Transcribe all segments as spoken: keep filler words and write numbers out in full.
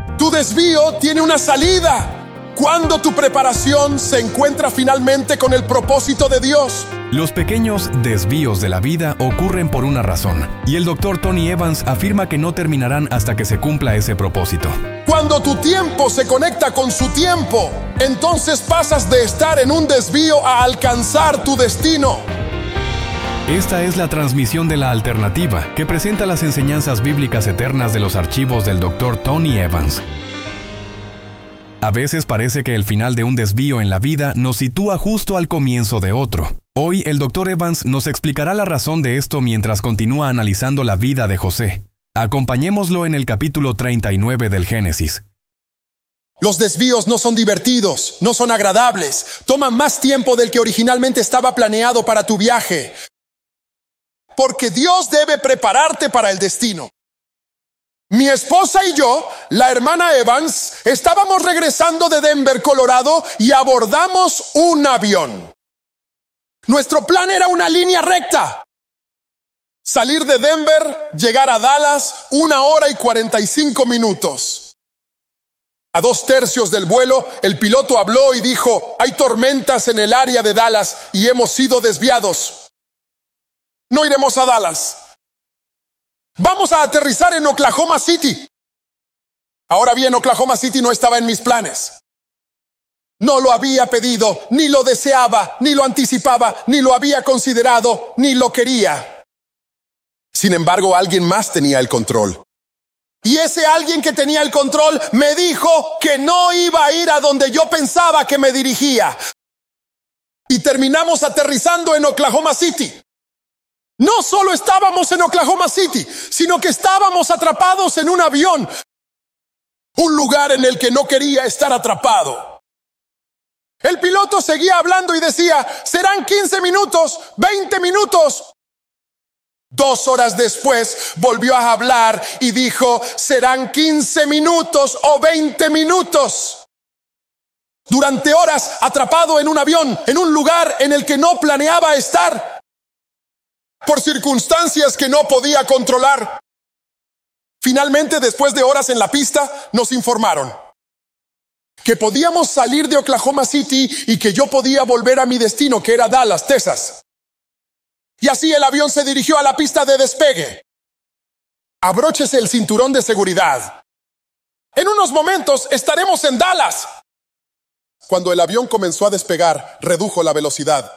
Tu desvío tiene una salida cuando tu preparación se encuentra finalmente con el propósito de Dios. Los pequeños desvíos de la vida ocurren por una razón, y el doctor Tony Evans afirma que no terminarán hasta que se cumpla ese propósito. Cuando tu tiempo se conecta con su tiempo, entonces pasas de estar en un desvío a alcanzar tu destino. Esta es la transmisión de La Alternativa, que presenta las enseñanzas bíblicas eternas de los archivos del doctor Tony Evans. A veces parece que el final de un desvío en la vida nos sitúa justo al comienzo de otro. Hoy el doctor Evans nos explicará la razón de esto mientras continúa analizando la vida de José. Acompañémoslo en el capítulo treinta y nueve del Génesis. Los desvíos no son divertidos, no son agradables, toman más tiempo del que originalmente estaba planeado para tu viaje. Porque Dios debe prepararte para el destino. Mi esposa y yo, la hermana Evans, estábamos regresando de Denver, Colorado, y abordamos un avión. Nuestro plan era una línea recta. Salir de Denver, llegar a Dallas, una hora y cuarenta y cinco minutos. A dos tercios del vuelo, el piloto habló y dijo: hay tormentas en el área de Dallas y hemos sido desviados. No iremos a Dallas. Vamos a aterrizar en Oklahoma City. Ahora bien, Oklahoma City no estaba en mis planes. No lo había pedido, ni lo deseaba, ni lo anticipaba, ni lo había considerado, ni lo quería. Sin embargo, alguien más tenía el control. Y ese alguien que tenía el control me dijo que no iba a ir a donde yo pensaba que me dirigía. Y terminamos aterrizando en Oklahoma City. No solo estábamos en Oklahoma City, sino que estábamos atrapados en un avión. Un lugar en el que no quería estar atrapado. El piloto seguía hablando y decía: serán quince minutos, veinte minutos. Dos horas después volvió a hablar y dijo: serán quince minutos o veinte minutos. Durante horas atrapado en un avión, en un lugar en el que no planeaba estar. Por circunstancias que no podía controlar. Finalmente, después de horas en la pista, nos informaron que podíamos salir de Oklahoma City y que yo podía volver a mi destino, que era Dallas, Texas. Y así el avión se dirigió a la pista de despegue. Abróchese el cinturón de seguridad. En unos momentos estaremos en Dallas. Cuando el avión comenzó a despegar, redujo la velocidad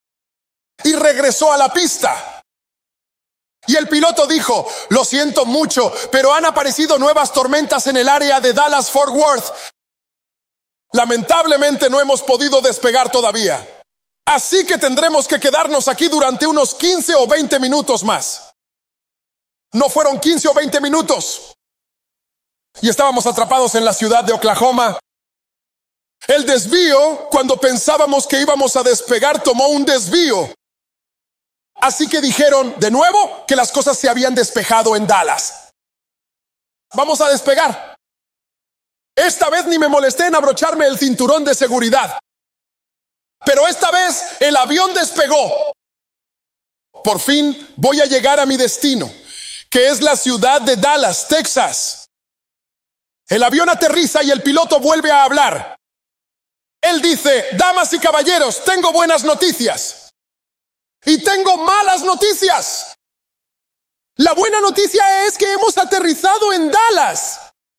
y regresó a la pista. Y el piloto dijo: lo siento mucho, pero han aparecido nuevas tormentas en el área de Dallas-Fort Worth. Lamentablemente no hemos podido despegar todavía. Así que tendremos que quedarnos aquí durante unos quince o veinte minutos más. No fueron quince o veinte minutos. Y estábamos atrapados en la ciudad de Oklahoma. El desvío, cuando pensábamos que íbamos a despegar, tomó un desvío. Así que dijeron de nuevo que las cosas se habían despejado en Dallas. Vamos a despegar. Esta vez ni me molesté en abrocharme el cinturón de seguridad. Pero esta vez el avión despegó. Por fin voy a llegar a mi destino, que es la ciudad de Dallas, Texas. El avión aterriza y el piloto vuelve a hablar. Él dice: damas y caballeros, tengo buenas noticias. Y tengo malas noticias. La buena noticia es que hemos aterrizado en Dallas.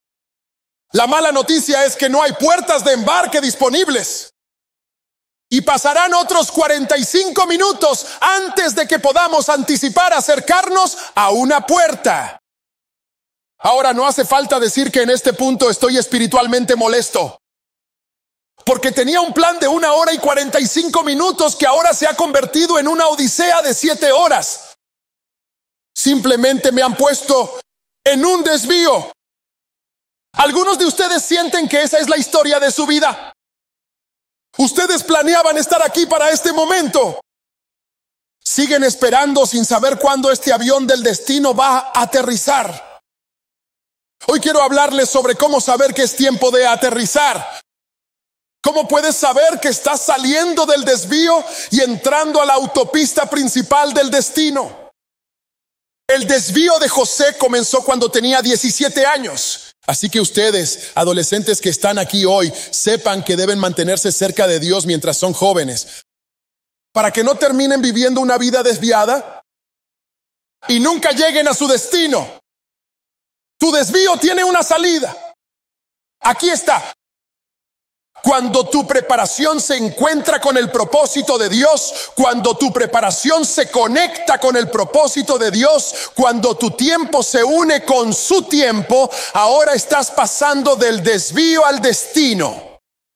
La mala noticia es que no hay puertas de embarque disponibles. Y pasarán otros cuarenta y cinco minutos antes de que podamos anticipar acercarnos a una puerta. Ahora, no hace falta decir que en este punto estoy espiritualmente molesto. Porque tenía un plan de una hora y cuarenta y cinco minutos que ahora se ha convertido en una odisea de siete horas. Simplemente me han puesto en un desvío. Algunos de ustedes sienten que esa es la historia de su vida. Ustedes planeaban estar aquí para este momento. Siguen esperando sin saber cuándo este avión del destino va a aterrizar. Hoy quiero hablarles sobre cómo saber que es tiempo de aterrizar. ¿Cómo puedes saber que estás saliendo del desvío y entrando a la autopista principal del destino? El desvío de José comenzó cuando tenía diecisiete años. Así que ustedes, adolescentes que están aquí hoy, sepan que deben mantenerse cerca de Dios mientras son jóvenes, para que no terminen viviendo una vida desviada y nunca lleguen a su destino. Tu desvío tiene una salida. Aquí está. Cuando tu preparación se encuentra con el propósito de Dios, cuando tu preparación se conecta con el propósito de Dios, cuando tu tiempo se une con su tiempo, ahora estás pasando del desvío al destino.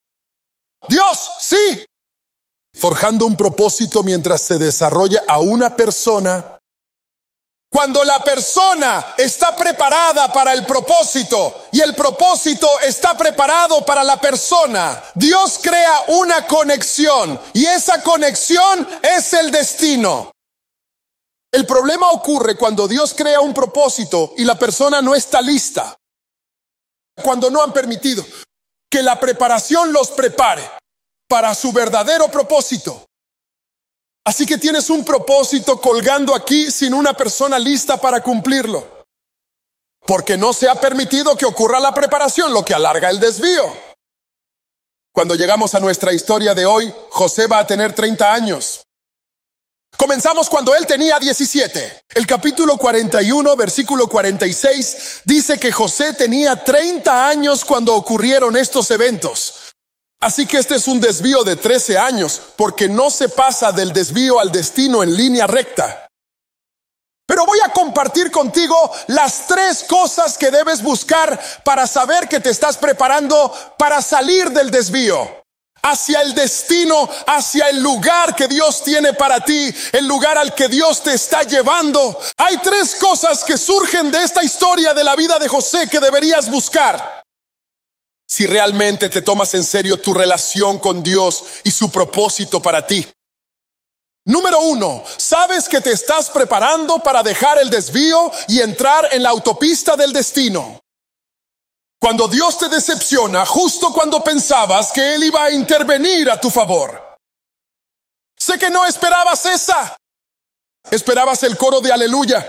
Dios, sí, forjando un propósito mientras se desarrolla a una persona. Cuando la persona está preparada para el propósito y el propósito está preparado para la persona, Dios crea una conexión y esa conexión es el destino. El problema ocurre cuando Dios crea un propósito y la persona no está lista. Cuando no han permitido que la preparación los prepare para su verdadero propósito. Así que tienes un propósito colgando aquí sin una persona lista para cumplirlo. Porque no se ha permitido que ocurra la preparación, lo que alarga el desvío. Cuando llegamos a nuestra historia de hoy, José va a tener treinta años. Comenzamos cuando él tenía diecisiete. El capítulo cuarenta y uno, versículo cuarenta y seis, dice que José tenía treinta años cuando ocurrieron estos eventos. Así que este es un desvío de trece años, porque no se pasa del desvío al destino en línea recta. Pero voy a compartir contigo las tres cosas que debes buscar para saber que te estás preparando para salir del desvío, hacia el destino, hacia el lugar que Dios tiene para ti, el lugar al que Dios te está llevando. Hay tres cosas que surgen de esta historia de la vida de José que deberías buscar. Si realmente te tomas en serio tu relación con Dios y su propósito para ti. Número uno, sabes que te estás preparando para dejar el desvío y entrar en la autopista del destino. Cuando Dios te decepciona, justo cuando pensabas que Él iba a intervenir a tu favor. Sé que no esperabas esa. Esperabas el coro de aleluya.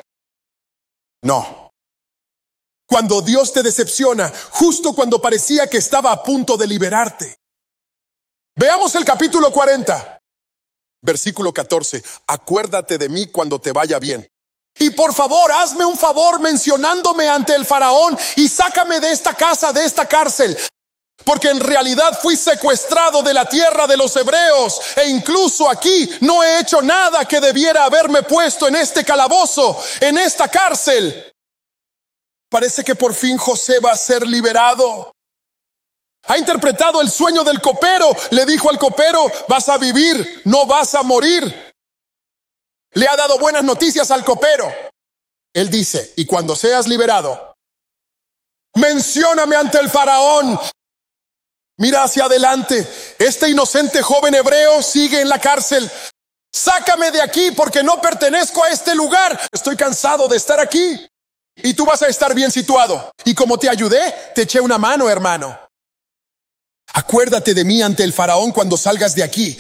No. Cuando Dios te decepciona, justo cuando parecía que estaba a punto de liberarte. Veamos el capítulo cuarenta, versículo catorce. Acuérdate de mí cuando te vaya bien. Y por favor, hazme un favor mencionándome ante el faraón y sácame de esta casa, de esta cárcel. Porque en realidad fui secuestrado de la tierra de los hebreos e incluso aquí no he hecho nada que debiera haberme puesto en este calabozo, en esta cárcel. Parece que por fin José va a ser liberado. Ha interpretado el sueño del copero. Le dijo al copero, vas a vivir, no vas a morir. Le ha dado buenas noticias al copero. Él dice, y cuando seas liberado, mencióname ante el faraón. Mira hacia adelante. Este inocente joven hebreo sigue en la cárcel. Sácame de aquí porque no pertenezco a este lugar. Estoy cansado de estar aquí. Y tú vas a estar bien situado. Y como te ayudé, te eché una mano, hermano. Acuérdate de mí ante el faraón cuando salgas de aquí.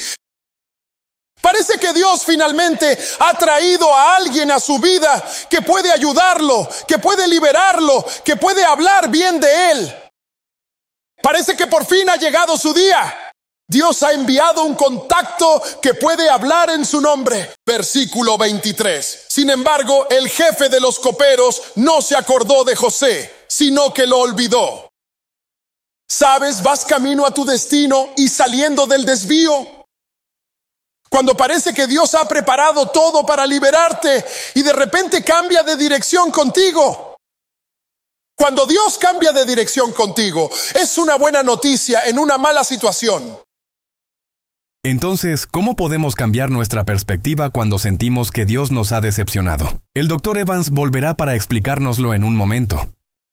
Parece que Dios finalmente ha traído a alguien a su vida que puede ayudarlo, que puede liberarlo, que puede hablar bien de él. Parece que por fin ha llegado su día. Dios ha enviado un contacto que puede hablar en su nombre. Versículo veintitrés. Sin embargo, el jefe de los coperos no se acordó de José, sino que lo olvidó. ¿Sabes? Vas camino a tu destino y saliendo del desvío. Cuando parece que Dios ha preparado todo para liberarte y de repente cambia de dirección contigo. Cuando Dios cambia de dirección contigo, es una buena noticia en una mala situación. Entonces, ¿cómo podemos cambiar nuestra perspectiva cuando sentimos que Dios nos ha decepcionado? El doctor Evans volverá para explicárnoslo en un momento.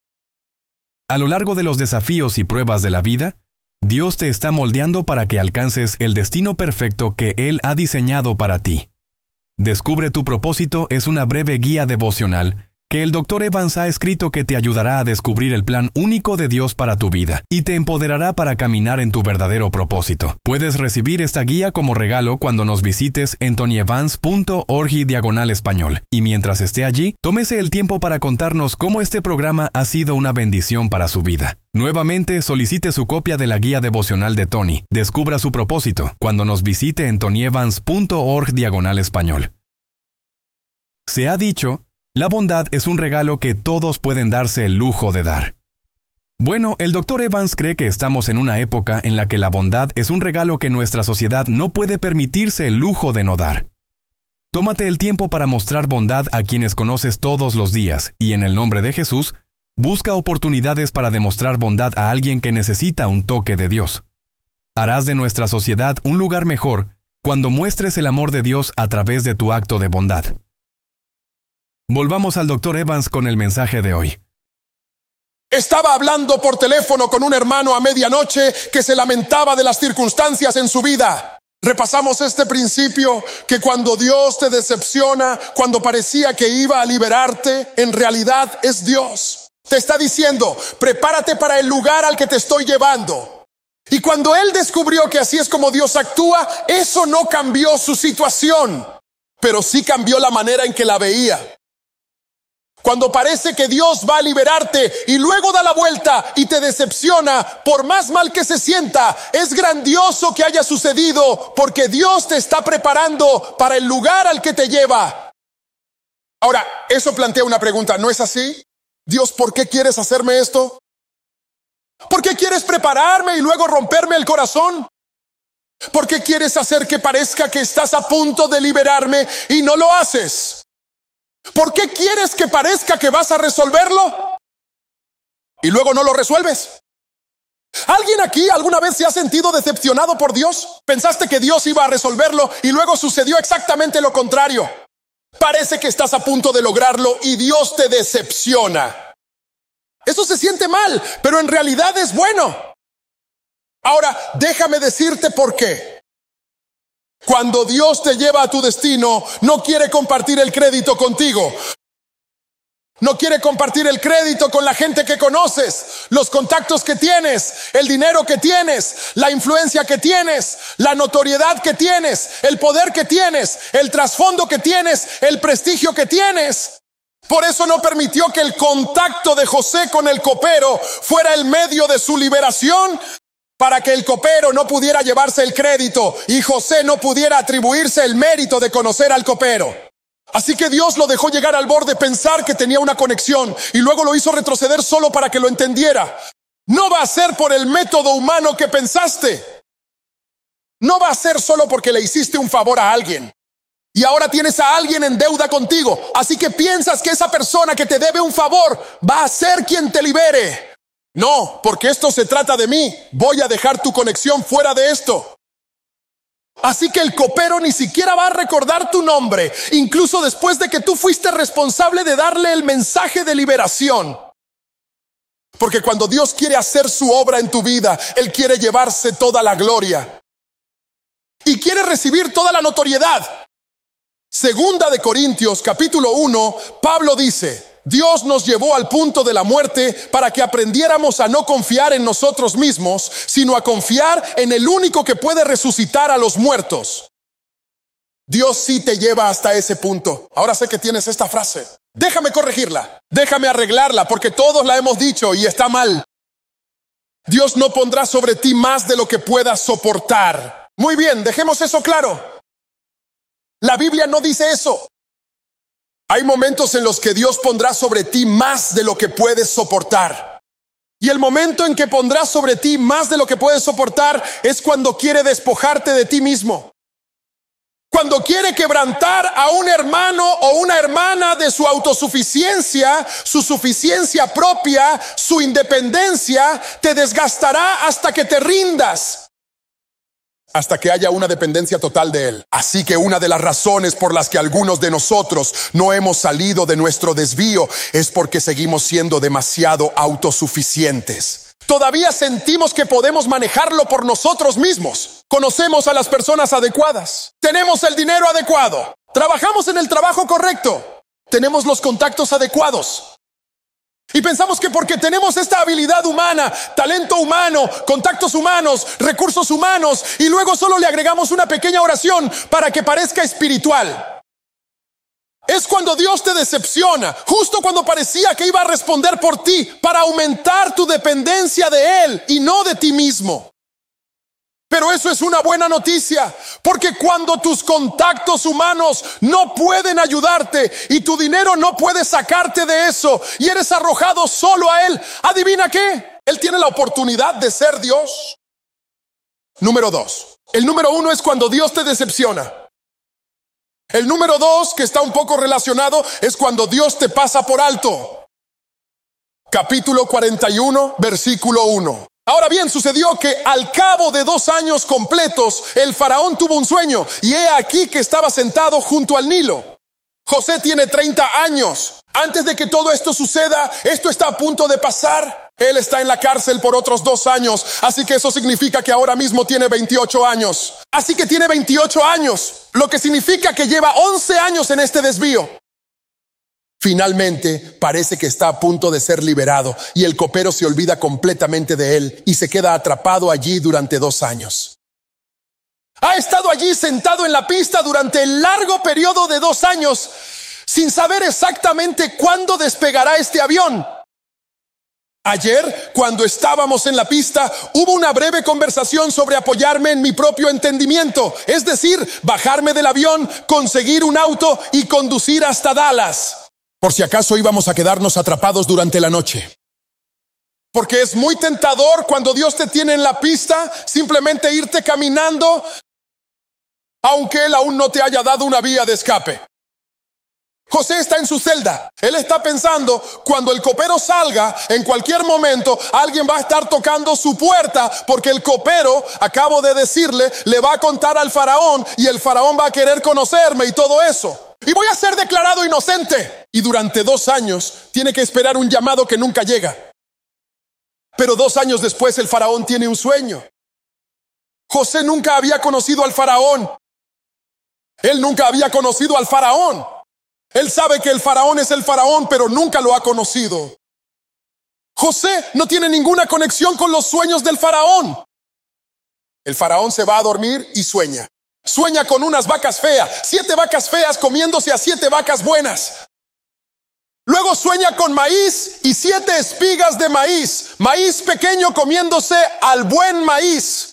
A lo largo de los desafíos y pruebas de la vida, Dios te está moldeando para que alcances el destino perfecto que Él ha diseñado para ti. Descubre tu propósito es una breve guía devocional que el doctor Evans ha escrito que te ayudará a descubrir el plan único de Dios para tu vida y te empoderará para caminar en tu verdadero propósito. Puedes recibir esta guía como regalo cuando nos visites en tony evans punto org diagonal español. Y mientras esté allí, tómese el tiempo para contarnos cómo este programa ha sido una bendición para su vida. Nuevamente, solicite su copia de la guía devocional de Tony. Descubra su propósito cuando nos visite en tony evans punto org diagonal español. Se ha dicho, la bondad es un regalo que todos pueden darse el lujo de dar. Bueno, el doctor Evans cree que estamos en una época en la que la bondad es un regalo que nuestra sociedad no puede permitirse el lujo de no dar. Tómate el tiempo para mostrar bondad a quienes conoces todos los días y en el nombre de Jesús, busca oportunidades para demostrar bondad a alguien que necesita un toque de Dios. Harás de nuestra sociedad un lugar mejor cuando muestres el amor de Dios a través de tu acto de bondad. Volvamos al doctor Evans con el mensaje de hoy. Estaba hablando por teléfono con un hermano a medianoche que se lamentaba de las circunstancias en su vida. Repasamos este principio que cuando Dios te decepciona, cuando parecía que iba a liberarte, en realidad es Dios. Te está diciendo, prepárate para el lugar al que te estoy llevando. Y cuando él descubrió que así es como Dios actúa, eso no cambió su situación, pero sí cambió la manera en que la veía. Cuando parece que Dios va a liberarte y luego da la vuelta y te decepciona, por más mal que se sienta, es grandioso que haya sucedido porque Dios te está preparando para el lugar al que te lleva. Ahora, eso plantea una pregunta, ¿no es así? Dios, ¿por qué quieres hacerme esto? ¿Por qué quieres prepararme y luego romperme el corazón? ¿Por qué quieres hacer que parezca que estás a punto de liberarme y no lo haces? ¿Por qué quieres que parezca que vas a resolverlo y luego no lo resuelves? ¿Alguien aquí alguna vez se ha sentido decepcionado por Dios? Pensaste que Dios iba a resolverlo y luego sucedió exactamente lo contrario. Parece que estás a punto de lograrlo y Dios te decepciona. Eso se siente mal, pero en realidad es bueno. Ahora, déjame decirte por qué. Cuando Dios te lleva a tu destino, no quiere compartir el crédito contigo. No quiere compartir el crédito con la gente que conoces, los contactos que tienes, el dinero que tienes, la influencia que tienes, la notoriedad que tienes, el poder que tienes, el trasfondo que tienes, el prestigio que tienes. Por eso no permitió que el contacto de José con el copero fuera el medio de su liberación, para que el copero no pudiera llevarse el crédito y José no pudiera atribuirse el mérito de conocer al copero. Así que Dios lo dejó llegar al borde, pensar que tenía una conexión y luego lo hizo retroceder solo para que lo entendiera. No va a ser por el método humano que pensaste. No va a ser solo porque le hiciste un favor a alguien. Y ahora tienes a alguien en deuda contigo. Así que piensas que esa persona que te debe un favor va a ser quien te libere. No, porque esto se trata de mí. Voy a dejar tu conexión fuera de esto. Así que el copero ni siquiera va a recordar tu nombre, incluso después de que tú fuiste responsable de darle el mensaje de liberación. Porque cuando Dios quiere hacer su obra en tu vida, Él quiere llevarse toda la gloria. Y quiere recibir toda la notoriedad. Segunda de Corintios, capítulo uno, Pablo dice: Dios nos llevó al punto de la muerte para que aprendiéramos a no confiar en nosotros mismos, sino a confiar en el único que puede resucitar a los muertos. Dios sí te lleva hasta ese punto. Ahora sé que tienes esta frase. Déjame corregirla, déjame arreglarla, porque todos la hemos dicho y está mal. Dios no pondrá sobre ti más de lo que puedas soportar. Muy bien, dejemos eso claro. La Biblia no dice eso. Hay momentos en los que Dios pondrá sobre ti más de lo que puedes soportar. Y el momento en que pondrá sobre ti más de lo que puedes soportar es cuando quiere despojarte de ti mismo. Cuando quiere quebrantar a un hermano o una hermana de su autosuficiencia, su suficiencia propia, su independencia, te desgastará hasta que te rindas. Hasta que haya una dependencia total de Él. Así que una de las razones por las que algunos de nosotros no hemos salido de nuestro desvío es porque seguimos siendo demasiado autosuficientes. Todavía sentimos que podemos manejarlo por nosotros mismos. Conocemos a las personas adecuadas. Tenemos el dinero adecuado. Trabajamos en el trabajo correcto. tenemos los contactos adecuados. Y pensamos que porque tenemos esta habilidad humana, talento humano, contactos humanos, recursos humanos, y luego solo le agregamos una pequeña oración para que parezca espiritual. Es cuando Dios te decepciona, justo cuando parecía que iba a responder por ti, para aumentar tu dependencia de Él y no de ti mismo. Pero eso es una buena noticia, porque cuando tus contactos humanos no pueden ayudarte y tu dinero no puede sacarte de eso y eres arrojado solo a Él, ¿adivina qué? Él tiene la oportunidad de ser Dios. Número dos. El número uno es cuando Dios te decepciona. El número dos, que está un poco relacionado, es cuando Dios te pasa por alto. Capítulo cuarenta y uno, versículo uno. Ahora bien, sucedió que al cabo de dos años completos, el faraón tuvo un sueño, y he aquí que estaba sentado junto al Nilo. José tiene treinta años. Antes de que todo esto suceda, esto está a punto de pasar. Él está en la cárcel por otros dos años, así que eso significa que ahora mismo tiene veintiocho años. Así que tiene veintiocho años, lo que significa que lleva once años en este desvío. Finalmente, parece que está a punto de ser liberado y el copero se olvida completamente de él y se queda atrapado allí durante dos años. Ha estado allí sentado en la pista durante el largo periodo de dos años sin saber exactamente cuándo despegará este avión. Ayer, cuando estábamos en la pista, hubo una breve conversación sobre apoyarme en mi propio entendimiento, es decir, bajarme del avión, conseguir un auto y conducir hasta Dallas. Por si acaso íbamos a quedarnos atrapados durante la noche. Porque es muy tentador cuando Dios te tiene en la pista, simplemente irte caminando, aunque Él aún no te haya dado una vía de escape. José está en su celda. Él está pensando, cuando el copero salga, en cualquier momento, alguien va a estar tocando su puerta, porque el copero, acabo de decirle, le va a contar al faraón, y el faraón va a querer conocerme y todo eso. Y voy a ser declarado inocente. Y durante dos años tiene que esperar un llamado que nunca llega. Pero dos años después el faraón tiene un sueño. José nunca había conocido al faraón. Él nunca había conocido al faraón. Él sabe que el faraón es el faraón, pero nunca lo ha conocido. José no tiene ninguna conexión con los sueños del faraón. El faraón se va a dormir y sueña. Sueña con unas vacas feas, siete vacas feas comiéndose a siete vacas buenas. Luego sueña con maíz y siete espigas de maíz, maíz pequeño comiéndose al buen maíz.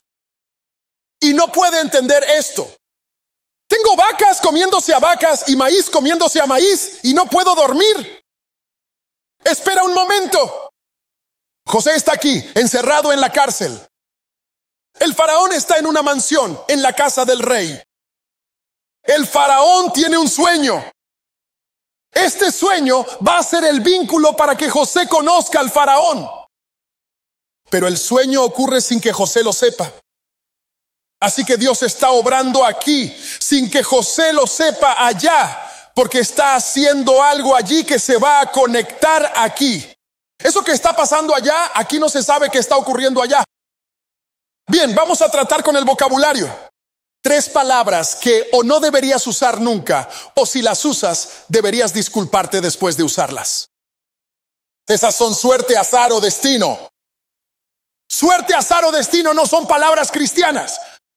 Y no puede entender esto. Tengo vacas comiéndose a vacas y maíz comiéndose a maíz y no puedo dormir. Espera un momento. José está aquí, encerrado en la cárcel. El faraón está en una mansión, en la casa del rey. El faraón tiene un sueño. Este sueño va a ser el vínculo para que José conozca al faraón. Pero el sueño ocurre sin que José lo sepa. Así que Dios está obrando aquí sin que José lo sepa allá, porque está haciendo algo allí que se va a conectar aquí. Eso que está pasando allá, aquí no se sabe qué está ocurriendo allá. Bien, vamos a tratar con el vocabulario. Tres palabras que o no deberías usar nunca, o si las usas, deberías disculparte después de usarlas. Esas son suerte, azar o destino. Suerte, azar o destino no son palabras cristianas.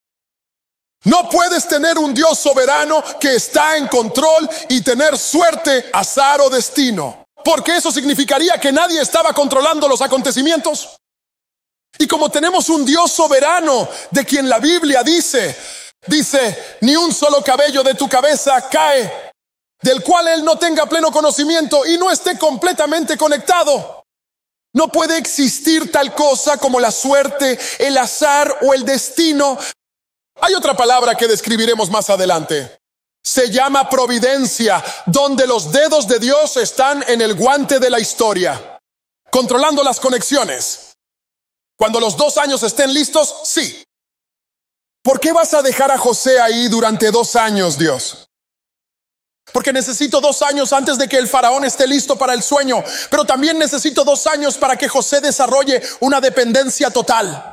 No puedes tener un Dios soberano que está en control y tener suerte, azar o destino, porque eso significaría que nadie estaba controlando los acontecimientos. Y como tenemos un Dios soberano de quien la Biblia dice, dice, ni un solo cabello de tu cabeza cae, del cual Él no tenga pleno conocimiento y no esté completamente conectado. No puede existir tal cosa como la suerte, el azar o el destino. Hay otra palabra que describiremos más adelante. Se llama providencia, donde los dedos de Dios están en el guante de la historia, controlando las conexiones. Cuando los dos años estén listos, sí. ¿Por qué vas a dejar a José ahí durante dos años, Dios? Porque necesito dos años antes de que el faraón esté listo para el sueño, pero también necesito dos años para que José desarrolle una dependencia total.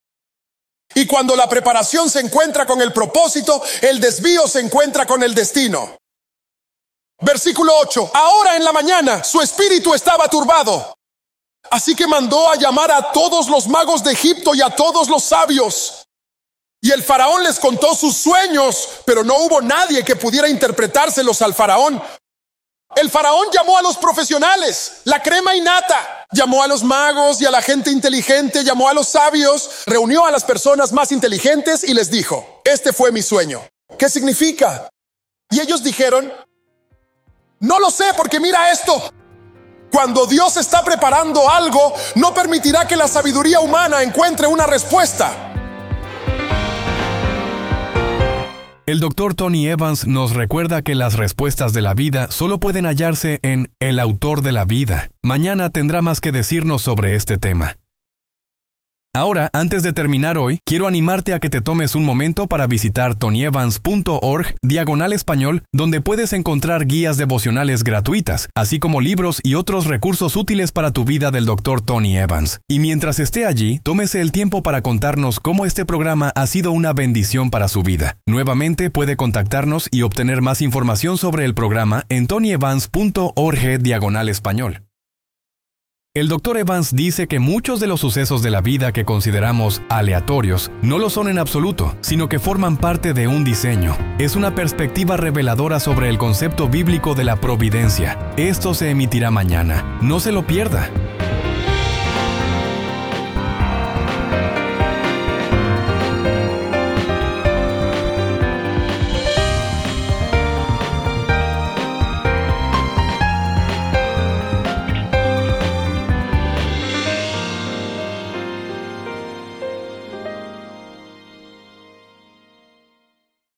Y cuando la preparación se encuentra con el propósito, el desvío se encuentra con el destino. Versículo ocho. Ahora en la mañana su espíritu estaba turbado. Así que mandó a llamar a todos los magos de Egipto y a todos los sabios. Y el faraón les contó sus sueños, pero no hubo nadie que pudiera interpretárselos al faraón. El faraón llamó a los profesionales, la crema innata. Llamó a los magos y a la gente inteligente, llamó a los sabios, reunió a las personas más inteligentes y les dijo: este fue mi sueño. ¿Qué significa? Y ellos dijeron: no lo sé, porque mira esto. Cuando Dios está preparando algo, no permitirá que la sabiduría humana encuentre una respuesta. El doctor Tony Evans nos recuerda que las respuestas de la vida solo pueden hallarse en el autor de la vida. Mañana tendrá más que decirnos sobre este tema. Ahora, antes de terminar hoy, quiero animarte a que te tomes un momento para visitar tonyevans punto org diagonal español, donde puedes encontrar guías devocionales gratuitas, así como libros y otros recursos útiles para tu vida del doctor Tony Evans. Y mientras esté allí, tómese el tiempo para contarnos cómo este programa ha sido una bendición para su vida. Nuevamente puede contactarnos y obtener más información sobre el programa en tonyevans punto org diagonal español. El doctor Evans dice que muchos de los sucesos de la vida que consideramos aleatorios no lo son en absoluto, sino que forman parte de un diseño. Es una perspectiva reveladora sobre el concepto bíblico de la providencia. Esto se emitirá mañana. No se lo pierda.